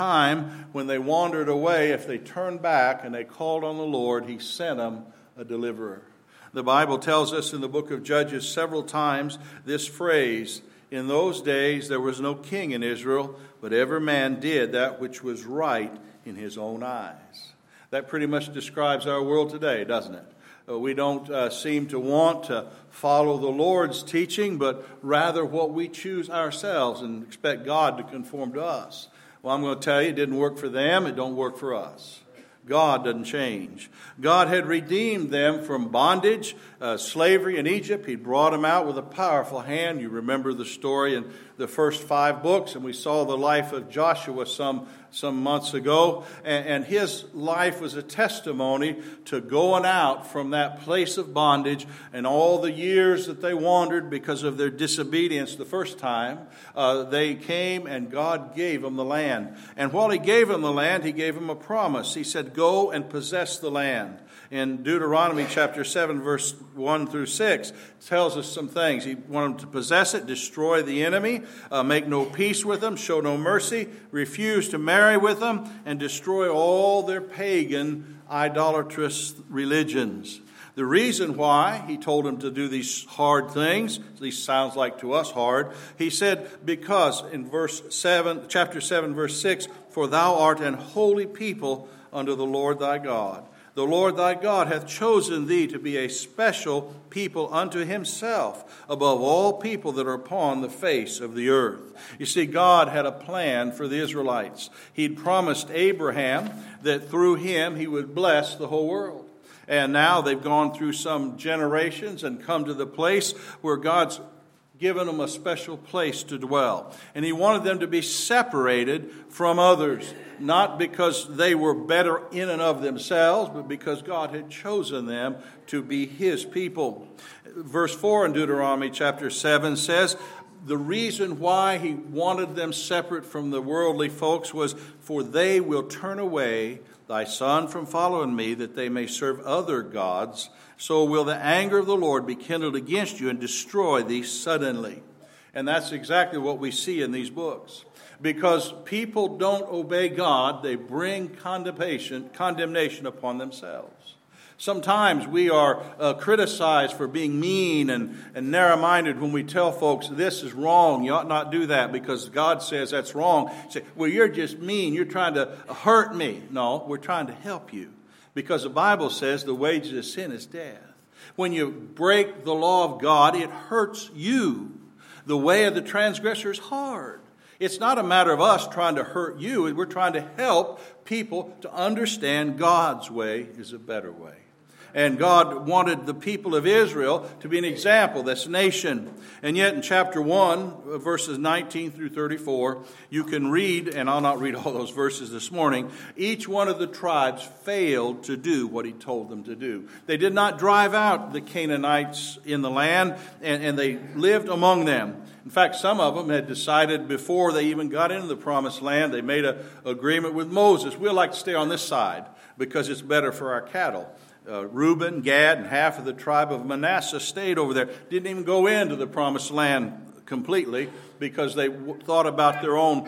time when they wandered away, if they turned back and they called on the Lord, He sent them a deliverer. The Bible tells us in the book of Judges several times this phrase, "In those days there was no king in Israel, but every man did that which was right in his own eyes." That pretty much describes our world today, doesn't it? We don't seem to want to follow the Lord's teaching, but rather what we choose ourselves and expect God to conform to us. Well, I'm going to tell you, it didn't work for them, it don't work for us. God doesn't change. God had redeemed them from bondage, slavery in Egypt. He brought them out with a powerful hand. You remember the story in the first 5 books, and we saw the life of Joshua some months ago. And his life was a testimony to going out from that place of bondage and all the years that they wandered because of their disobedience the first time. They came and God gave them the land. And while He gave them the land, He gave them a promise. He said, "Go and possess the land." In Deuteronomy chapter 7, verse 1 through 6, tells us some things. He wanted them to possess it, destroy the enemy, make no peace with them, show no mercy, refuse to marry with them, and destroy all their pagan, idolatrous religions. The reason why He told them to do these hard things, at least sounds like to us hard, He said, because in chapter 7, verse 6, "For thou art an holy people unto the Lord thy God. The Lord thy God hath chosen thee to be a special people unto Himself, above all people that are upon the face of the earth." You see, God had a plan for the Israelites. He'd promised Abraham that through him He would bless the whole world. And now they've gone through some generations and come to the place where God's given them a special place to dwell. And He wanted them to be separated from others, not because they were better in and of themselves, but because God had chosen them to be His people. Verse 4 in Deuteronomy chapter 7 says, the reason why He wanted them separate from the worldly folks was, "For they will turn away thy son from following me, that they may serve other gods. So will the anger of the Lord be kindled against you and destroy thee suddenly." And that's exactly what we see in these books. Because people don't obey God, they bring condemnation upon themselves. Sometimes we are criticized for being mean and narrow-minded when we tell folks, "This is wrong, you ought not do that because God says that's wrong." You say, "Well, you're just mean, you're trying to hurt me." No, we're trying to help you. Because the Bible says the wages of sin is death. When you break the law of God, it hurts you. The way of the transgressor is hard. It's not a matter of us trying to hurt you. We're trying to help people to understand God's way is a better way. And God wanted the people of Israel to be an example, this nation. And yet in chapter 1, verses 19 through 34, you can read, and I'll not read all those verses this morning, each one of the tribes failed to do what He told them to do. They did not drive out the Canaanites in the land, and they lived among them. In fact, some of them had decided before they even got into the promised land, they made an agreement with Moses. We'd like to stay on this side because it's better for our cattle. Reuben, Gad, and half of the tribe of Manasseh stayed over there. Didn't even go into the promised land completely because they thought about their own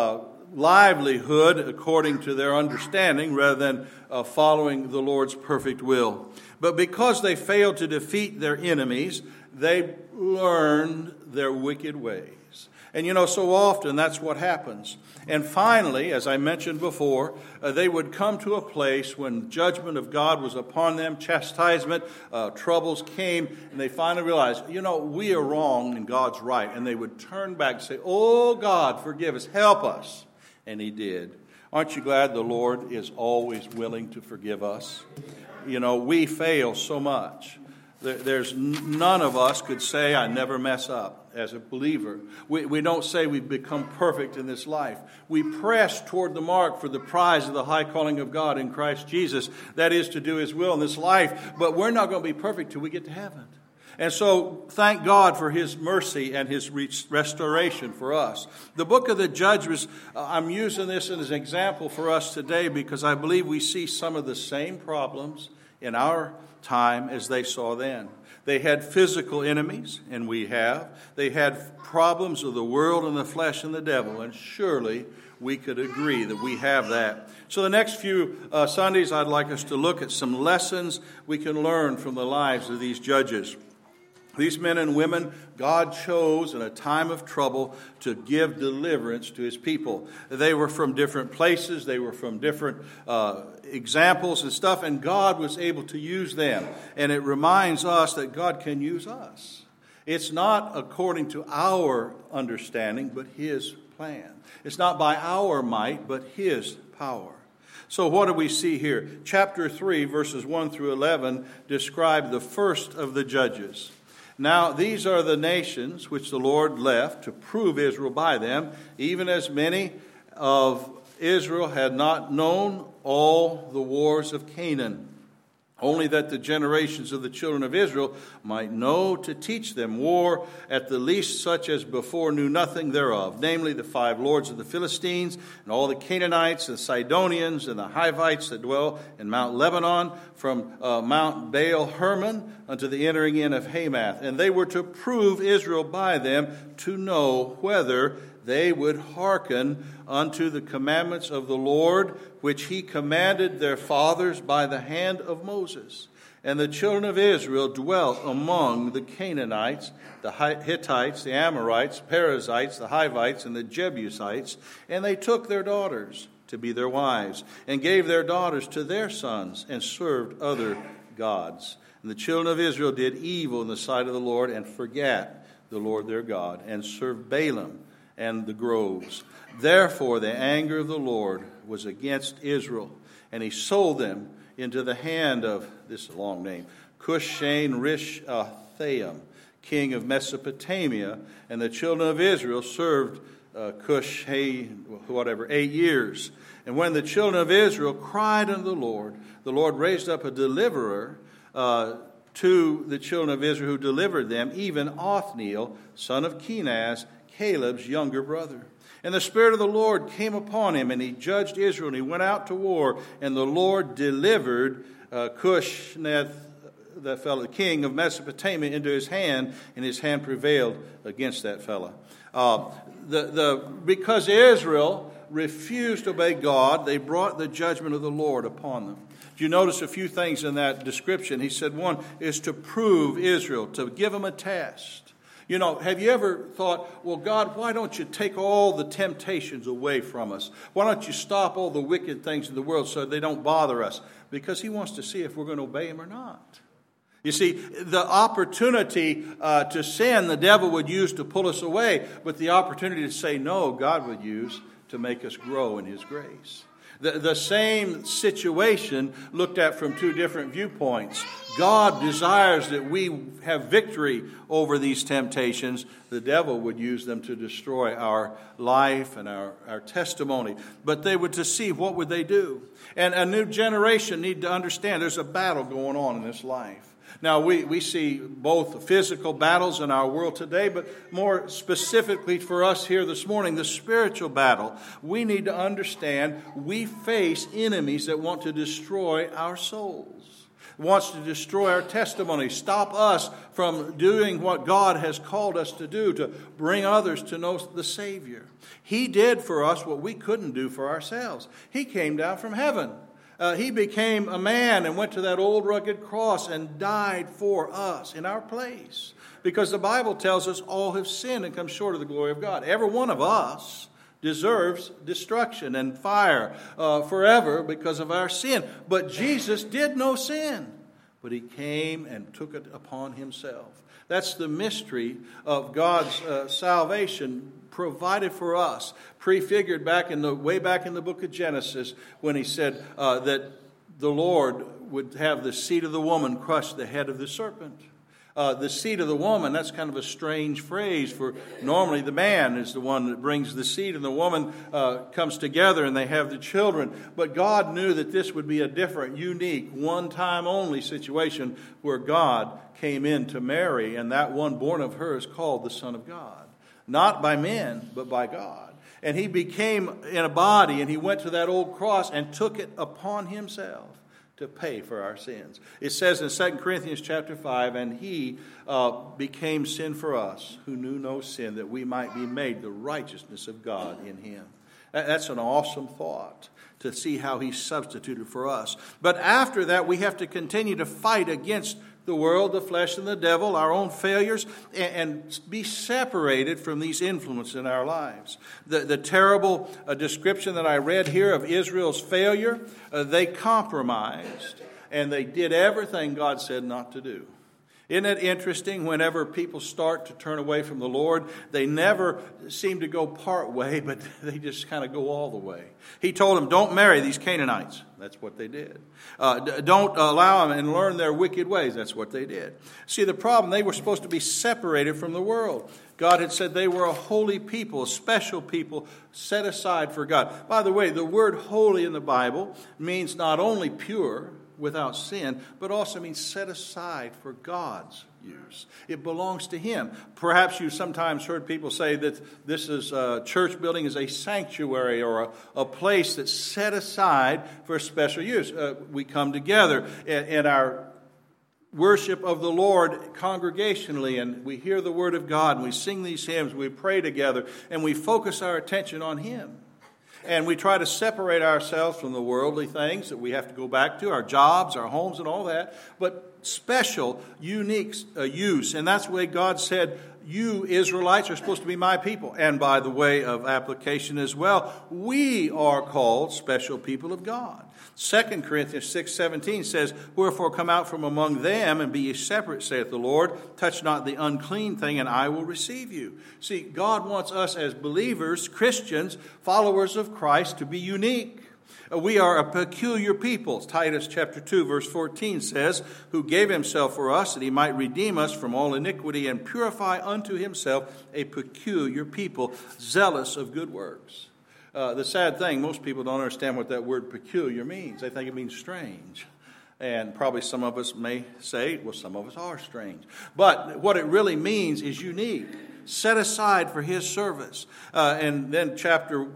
livelihood according to their understanding rather than following the Lord's perfect will. But because they failed to defeat their enemies, they learned their wicked ways. And so often that's what happens. And finally, as I mentioned before, they would come to a place when judgment of God was upon them, chastisement, troubles came, and they finally realized, we are wrong and God's right. And they would turn back and say, "Oh God, forgive us, help us." And He did. Aren't you glad the Lord is always willing to forgive us? We fail so much. There's none of us could say, "I never mess up." As a believer, we don't say we've become perfect in this life. We press toward the mark for the prize of the high calling of God in Christ Jesus. That is to do His will in this life. But we're not going to be perfect till we get to heaven. And so thank God for His mercy and His restoration for us. The book of the Judges, I'm using this as an example for us today because I believe we see some of the same problems in our time as they saw then. They had physical enemies, and we have. They had problems of the world and the flesh and the devil, and surely we could agree that we have that. So the next few Sundays, I'd like us to look at some lessons we can learn from the lives of these judges. These men and women God chose in a time of trouble to give deliverance to his people. They were from different places. They were from different examples and stuff, and God was able to use them. And it reminds us that God can use us. It's not according to our understanding, but his plan. It's not by our might, but his power. So what do we see here? Chapter 3, verses 1 through 11, describe the first of the judges. Now, these are the nations which the Lord left to prove Israel by them, even as many of Israel had not known all the wars of Canaan, only that the generations of the children of Israel might know to teach them war, at the least such as before knew nothing thereof, namely the 5 lords of the Philistines, and all the Canaanites, the Sidonians, and the Hivites that dwell in Mount Lebanon, from Mount Baal Hermon unto the entering in of Hamath. And they were to prove Israel by them, to know whether they would hearken unto the commandments of the Lord, which he commanded their fathers by the hand of Moses. And the children of Israel dwelt among the Canaanites, the Hittites, the Amorites, Perizzites, the Hivites, and the Jebusites, and they took their daughters to be their wives, and gave their daughters to their sons, and served other gods. And the children of Israel did evil in the sight of the Lord, and forgat the Lord their God, and served Balaam and the groves. Therefore the anger of the Lord was against Israel, and he sold them into the hand of, this is a long name, Cushan-Rishathaim, king of Mesopotamia, and the children of Israel served Cush, 8 years. And when the children of Israel cried unto the Lord raised up a deliverer to the children of Israel, who delivered them, even Othniel, son of Kenaz, Caleb's younger brother. And the Spirit of the Lord came upon him, and he judged Israel, and he went out to war. And the Lord delivered Cush-Neth, the fellow, king of Mesopotamia, into his hand, and his hand prevailed against that fellow. Because Israel refused to obey God, they brought the judgment of the Lord upon them. Do you notice a few things in that description? He said one is to prove Israel, to give them a test. You know, have you ever thought, well, God, why don't you take all the temptations away from us? Why don't you stop all the wicked things in the world so they don't bother us? Because he wants to see if we're going to obey him or not. You see, the opportunity to sin, the devil would use to pull us away, but the opportunity to say no, God would use to make us grow in his grace. The same situation looked at from two different viewpoints. God desires that we have victory over these temptations. The devil would use them to destroy our life and our testimony. But they would to see what would they do. And a new generation need to understand there's a battle going on in this life. Now, we see both physical battles in our world today, but more specifically for us here this morning, the spiritual battle. We need to understand we face enemies that want to destroy our souls, wants to destroy our testimony, stop us from doing what God has called us to do, to bring others to know the Savior. He did for us what we couldn't do for ourselves. He came down from heaven. He became a man and went to that old rugged cross and died for us in our place. Because the Bible tells us all have sinned and come short of the glory of God. Every one of us deserves destruction and fire forever because of our sin. But Jesus did no sin. But he came and took it upon himself. That's the mystery of God's salvation provided for us, prefigured way back in the book of Genesis, when he said that the Lord would have the seed of the woman crush the head of the serpent. The seed of the woman, that's kind of a strange phrase, for normally the man is the one that brings the seed and the woman comes together and they have the children. But God knew that this would be a different, unique, one-time only situation where God came in to Mary, and that one born of her is called the Son of God. Not by men, but by God. And he became in a body, and he went to that old cross and took it upon himself to pay for our sins. It says in 2 Corinthians chapter 5, and he became sin for us, who knew no sin, that we might be made the righteousness of God in him. That's an awesome thought, to see how he substituted for us. But after that, we have to continue to fight against the world, the flesh, and the devil, our own failures, and be separated from these influences in our lives. The terrible description that I read here of Israel's failure, they compromised, and they did everything God said not to do. Isn't it interesting, whenever people start to turn away from the Lord, they never seem to go part way, but they just kind of go all the way. He told them, don't marry these Canaanites. That's what they did. Don't allow them and learn their wicked ways. That's what they did. See, the problem, they were supposed to be separated from the world. God had said they were a holy people, a special people set aside for God. By the way, the word holy in the Bible means not only pure, without sin, but also means set aside for God's use. It belongs to Him. Perhaps you've sometimes heard people say that this is church building is a sanctuary or a place that's set aside for special use. We come together in our worship of the Lord congregationally, and we hear the Word of God, and we sing these hymns, we pray together, and we focus our attention on Him. And we try to separate ourselves from the worldly things that we have to go back to, our jobs, our homes, and all that. But special, unique use. And that's the way God said, you Israelites are supposed to be my people. And by the way of application as well, we are called special people of God. 2 Corinthians 6:17 says, wherefore come out from among them and be ye separate, saith the Lord. Touch not the unclean thing, and I will receive you. See, God wants us as believers, Christians, followers of Christ, to be unique. We are a peculiar people. Titus chapter 2 verse 14 says, who gave himself for us that he might redeem us from all iniquity and purify unto himself a peculiar people, zealous of good works. The sad thing, most people don't understand what that word peculiar means. They think it means strange. And probably some of us may say, well, some of us are strange. But what it really means is unique, set aside for His service. And then chapter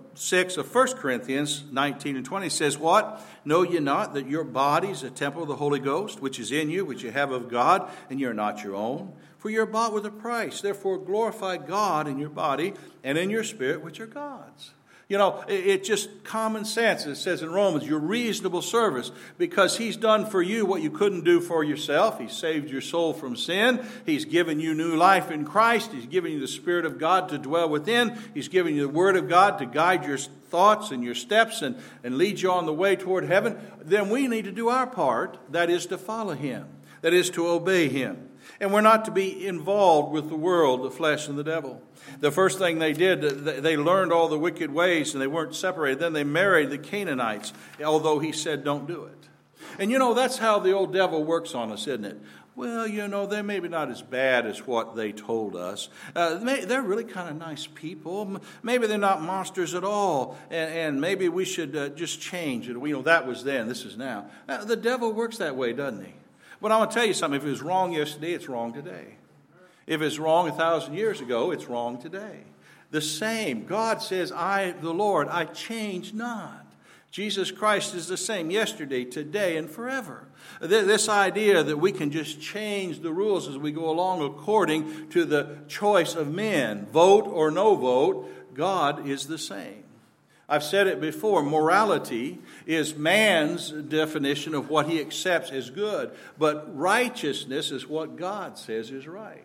6 of 1 Corinthians 19 and 20 says, what? Know ye not that your body is a temple of the Holy Ghost, which is in you, which you have of God, and ye are not your own? For you are bought with a price. Therefore glorify God in your body and in your spirit, which are God's. You know, it's just common sense. It says in Romans, your reasonable service, because He's done for you what you couldn't do for yourself. He saved your soul from sin. He's given you new life in Christ. He's given you the Spirit of God to dwell within. He's given you the Word of God to guide your thoughts and your steps and lead you on the way toward heaven. Then we need to do our part, that is to follow Him, that is to obey Him. And we're not to be involved with the world, the flesh, and the devil. The first thing they did, they learned all the wicked ways and they weren't separated. Then they married the Canaanites, although He said don't do it. And you know, that's how the old devil works on us, isn't it? Well, you know, they're maybe not as bad as what they told us. They're really kind of nice people. Maybe they're not monsters at all. And maybe we should just change it. You know, that was then, this is now. The devil works that way, doesn't he? But I want to tell you something. If it was wrong yesterday, it's wrong today. If it's wrong 1,000 years ago, it's wrong today. The same. God says, I, the Lord, I change not. Jesus Christ is the same yesterday, today, and forever. This idea that we can just change the rules as we go along according to the choice of men, vote or no vote, God is the same. I've said it before, morality is man's definition of what he accepts as good, but righteousness is what God says is right.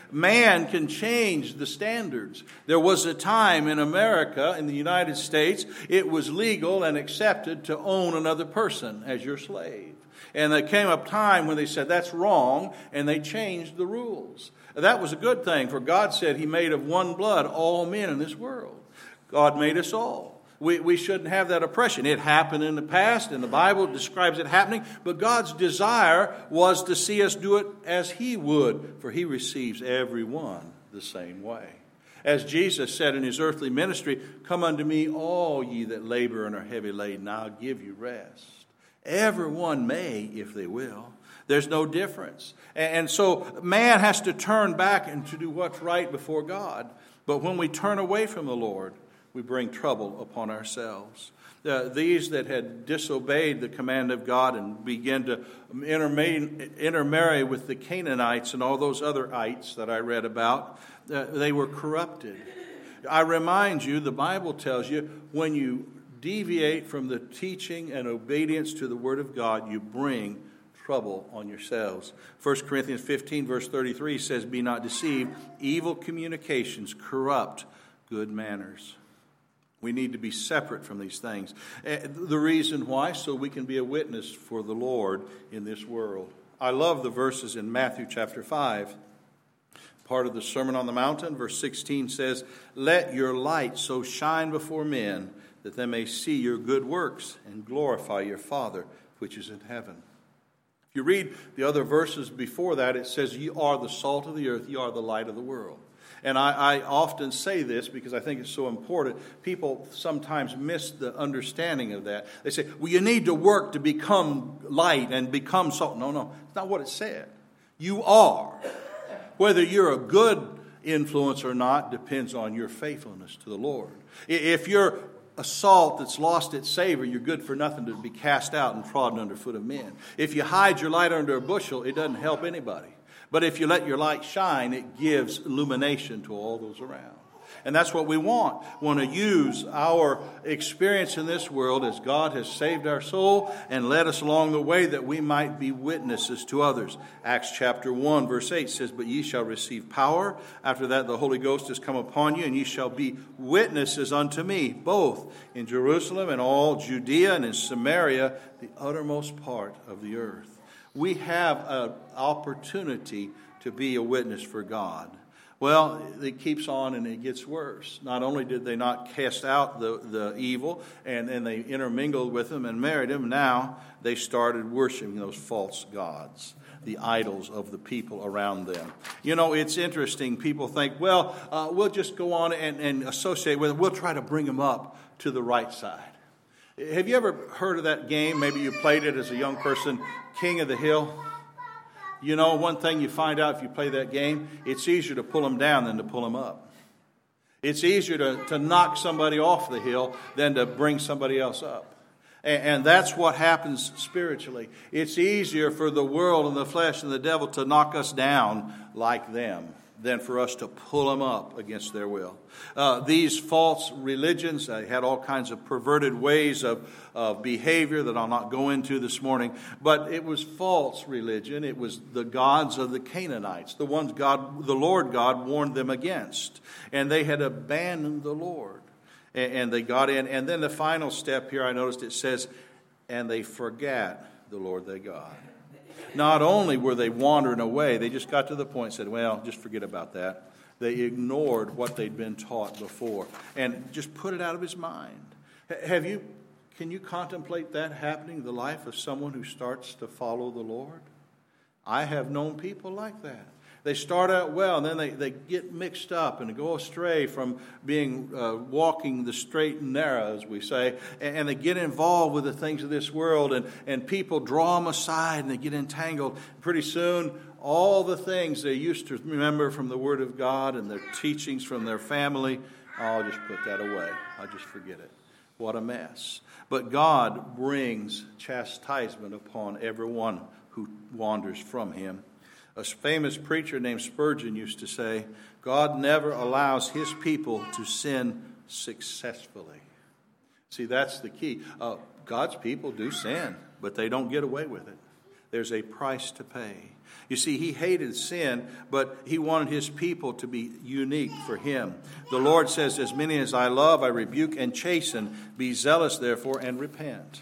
Man can change the standards. There was a time in America, in the United States, it was legal and accepted to own another person as your slave. And there came a time when they said that's wrong, and they changed the rules. That was a good thing, for God said He made of one blood all men in this world. God made us all. We shouldn't have that oppression. It happened in the past, and the Bible describes it happening. But God's desire was to see us do it as He would, for He receives everyone the same way. As Jesus said in His earthly ministry, come unto me, all ye that labor and are heavy laden, I'll give you rest. Everyone may, if they will. There's no difference. And so man has to turn back and to do what's right before God. But when we turn away from the Lord, we bring trouble upon ourselves. These that had disobeyed the command of God and began to intermarry with the Canaanites and all those other ites that I read about, they were corrupted. I remind you, the Bible tells you, when you deviate from the teaching and obedience to the Word of God, you bring trouble on yourselves. 1 Corinthians 15, verse 33 says, "Be not deceived. Evil communications corrupt good manners." We need to be separate from these things. The reason why, so we can be a witness for the Lord in this world. I love the verses in Matthew chapter 5. Part of the Sermon on the Mountain, verse 16 says, "Let your light so shine before men that they may see your good works and glorify your Father which is in heaven." If you read the other verses before that, it says, "You are the salt of the earth, you are the light of the world." And I often say this because I think it's so important. People sometimes miss the understanding of that. They say, well, you need to work to become light and become salt. No, it's not what it said. You are. Whether you're a good influence or not depends on your faithfulness to the Lord. If you're a salt that's lost its savor, you're good for nothing to be cast out and trodden underfoot of men. If you hide your light under a bushel, it doesn't help anybody. But if you let your light shine, it gives illumination to all those around. And that's what we want. We want to use our experience in this world as God has saved our soul and led us along the way that we might be witnesses to others. Acts chapter 1 verse 8 says, "But ye shall receive power. After that the Holy Ghost is come upon you, and ye shall be witnesses unto me, both in Jerusalem and all Judea and in Samaria, the uttermost part of the earth." We have an opportunity to be a witness for God. Well, it keeps on and it gets worse. Not only did they not cast out the evil and they intermingled with them and married them, now they started worshiping those false gods, the idols of the people around them. You know, it's interesting. People think, well, we'll just go on and associate with them. We'll try to bring them up to the right side. Have you ever heard of that game? Maybe you played it as a young person, King of the Hill. You know, one thing you find out if you play that game, it's easier to pull them down than to pull them up. It's easier to knock somebody off the hill than to bring somebody else up. And that's what happens spiritually. It's easier for the world and the flesh and the devil to knock us down like them than for us to pull them up against their will. These false religions had all kinds of perverted ways of behavior that I'll not go into this morning. But it was false religion. It was the gods of the Canaanites, the ones the Lord God warned them against. And they had abandoned the Lord. And they got in. And then the final step here, I noticed it says, and they forgot the Lord their God. Not only were they wandering away, they just got to the point and said, well, just forget about that. They ignored what they'd been taught before and just put it out of his mind. Can you contemplate that happening in the life of someone who starts to follow the Lord? I have known people like that. They start out well, and then they get mixed up and go astray from being walking the straight and narrow, as we say, and they get involved with the things of this world, and people draw them aside, and they get entangled. Pretty soon, all the things they used to remember from the Word of God and their teachings from their family, I'll just put that away. I'll just forget it. What a mess. But God brings chastisement upon everyone who wanders from Him. A famous preacher named Spurgeon used to say, God never allows His people to sin successfully. See, that's the key. God's people do sin, but they don't get away with it. There's a price to pay. You see, He hated sin, but He wanted His people to be unique for Him. The Lord says, as many as I love, I rebuke and chasten. Be zealous, therefore, and repent.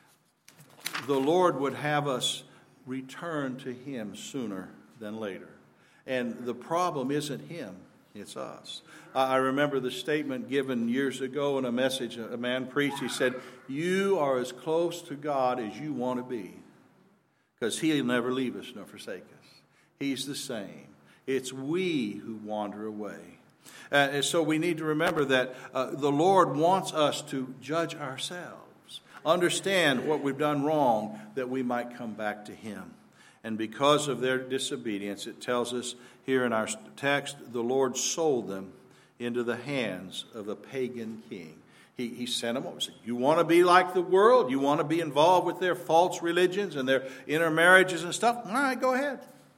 The Lord would have us return to Him sooner than later. And the problem isn't Him, it's us. I remember the statement given years ago in a message a man preached. He said, you are as close to God as you want to be, because He'll never leave us nor forsake us. He's the same. It's we who wander away. So we need to remember that the Lord wants us to judge ourselves, understand what we've done wrong, that we might come back to Him. And because of their disobedience, it tells us here in our text, the Lord sold them into the hands of a pagan king. He sent them over and said, you want to be like the world? You want to be involved with their false religions and their intermarriages and stuff? All right, go ahead.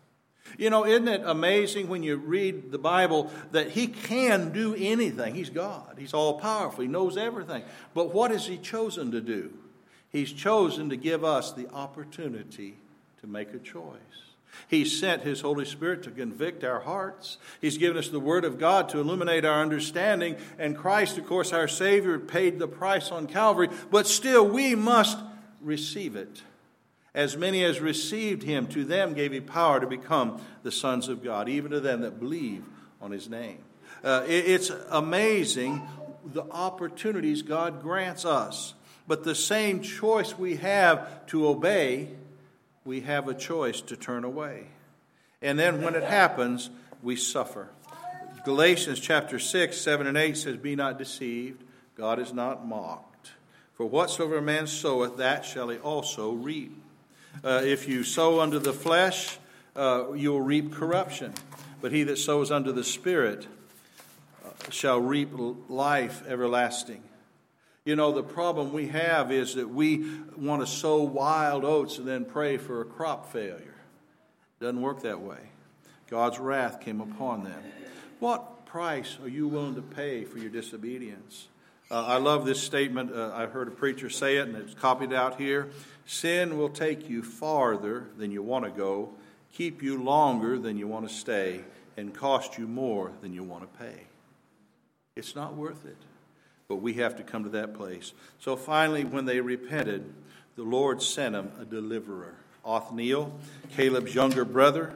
You know, isn't it amazing when you read the Bible that He can do anything? He's God. He's all-powerful. He knows everything. But what has He chosen to do? He's chosen to give us the opportunity to make a choice. He sent His Holy Spirit to convict our hearts. He's given us the Word of God to illuminate our understanding. And Christ, of course, our Savior, paid the price on Calvary. But still, we must receive it. As many as received Him, to them gave He power to become the sons of God, even to them that believe on His name. It's amazing the opportunities God grants us. But the same choice we have to obey, we have a choice to turn away. And then when it happens, we suffer. Galatians chapter 6, 7 and 8 says, "Be not deceived, God is not mocked. For whatsoever a man soweth, that shall he also reap. If you sow unto the flesh, you will reap corruption. But he that sows unto the Spirit shall reap life everlasting." You know, the problem we have is that we want to sow wild oats and then pray for a crop failure. It doesn't work that way. God's wrath came upon them. What price are you willing to pay for your disobedience? I love this statement. I heard a preacher say it, and it's copied out here. Sin will take you farther than you want to go, keep you longer than you want to stay, and cost you more than you want to pay. It's not worth it. But we have to come to that place. So finally, when they repented, the Lord sent them a deliverer. Othniel, Caleb's younger brother,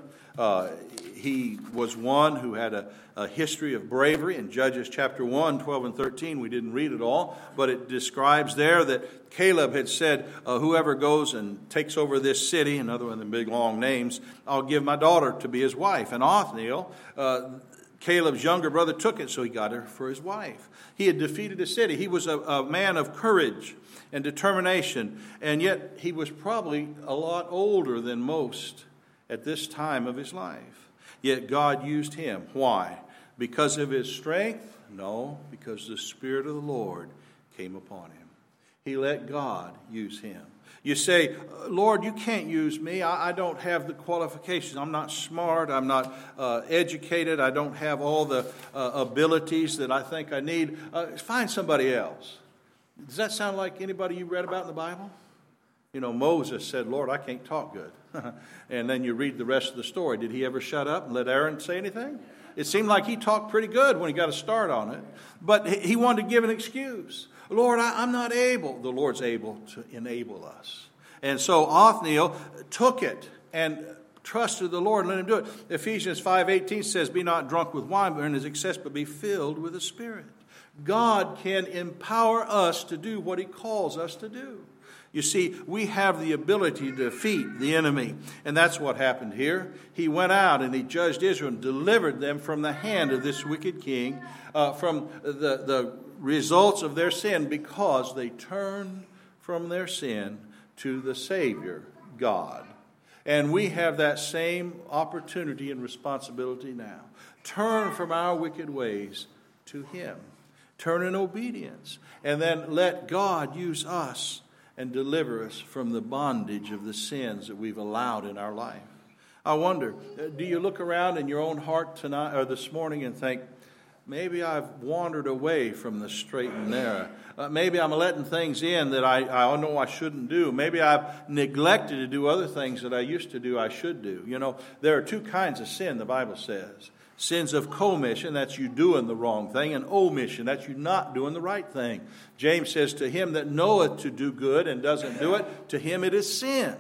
he was one who had a history of bravery. In Judges chapter 1, 12 and 13, we didn't read it all, but it describes there that Caleb had said, whoever goes and takes over this city, another one of the big long names, I'll give my daughter to be his wife. And Othniel, Caleb's younger brother, took it, so he got her for his wife. He had defeated a city. He was a man of courage and determination, and yet he was probably a lot older than most at this time of his life. Yet God used him. Why? Because of his strength? No, because the Spirit of the Lord came upon him. He let God use him. You say, Lord, you can't use me. I don't have the qualifications. I'm not smart. I'm not educated. I don't have all the abilities that I think I need. Find somebody else. Does that sound like anybody you read about in the Bible? You know, Moses said, Lord, I can't talk good. And then you read the rest of the story. Did he ever shut up and let Aaron say anything? It seemed like he talked pretty good when he got a start on it. But he wanted to give an excuse. Lord, I'm not able. The Lord's able to enable us. And so Othniel took it and trusted the Lord and let him do it. Ephesians 5:18 says, "Be not drunk with wine, but in his excess, but be filled with the Spirit." God can empower us to do what he calls us to do. You see, we have the ability to defeat the enemy. And that's what happened here. He went out and he judged Israel and delivered them from the hand of this wicked king, from the results of their sin, because they turned from their sin to the Savior, God. And we have that same opportunity and responsibility now. Turn from our wicked ways to him. Turn in obedience. And then let God use us and deliver us from the bondage of the sins that we've allowed in our life. I wonder, do you look around in your own heart tonight or this morning and think, maybe I've wandered away from the straight and narrow. Maybe I'm letting things in that I know I shouldn't do. Maybe I've neglected to do other things that I used to do I should do. You know, there are two kinds of sin, the Bible says. Sins of commission, that's you doing the wrong thing, and omission, that's you not doing the right thing. James says, to him that knoweth to do good and doesn't do it, to him it is sin.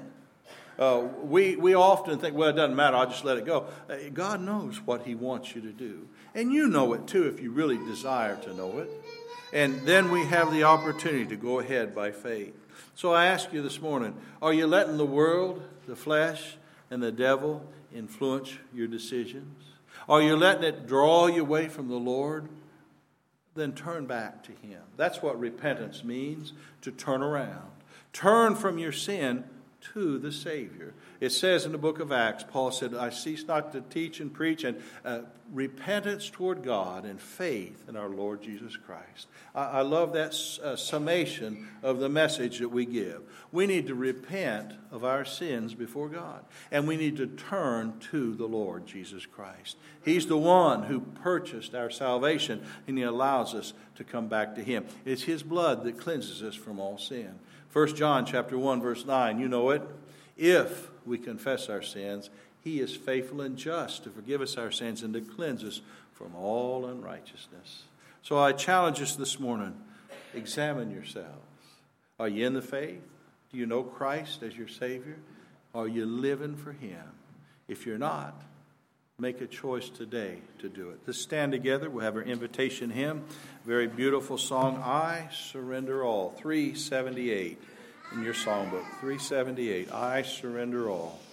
We often think, well, it doesn't matter, I'll just let it go. God knows what he wants you to do. And you know it too if you really desire to know it. And then we have the opportunity to go ahead by faith. So I ask you this morning, are you letting the world, the flesh, and the devil influence your decisions? Are you letting it draw you away from the Lord? Then turn back to him. That's what repentance means, to turn around. Turn from your sin to the Savior. It says in the book of Acts, Paul said, I cease not to teach and preach, and repentance toward God and faith in our Lord Jesus Christ. I love that summation of the message that we give. We need to repent of our sins before God, and we need to turn to the Lord Jesus Christ. He's the one who purchased our salvation, and He allows us to come back to Him. It's His blood that cleanses us from all sin. 1 John chapter 1, verse 9, you know it. If we confess our sins, He is faithful and just to forgive us our sins and to cleanse us from all unrighteousness. So I challenge us this morning, examine yourselves. Are you in the faith? Do you know Christ as your Savior? Are you living for Him? If you're not, make a choice today to do it. Let's stand together. We'll have our invitation hymn. Very beautiful song, I Surrender All. 378 in your songbook. 378, I Surrender All.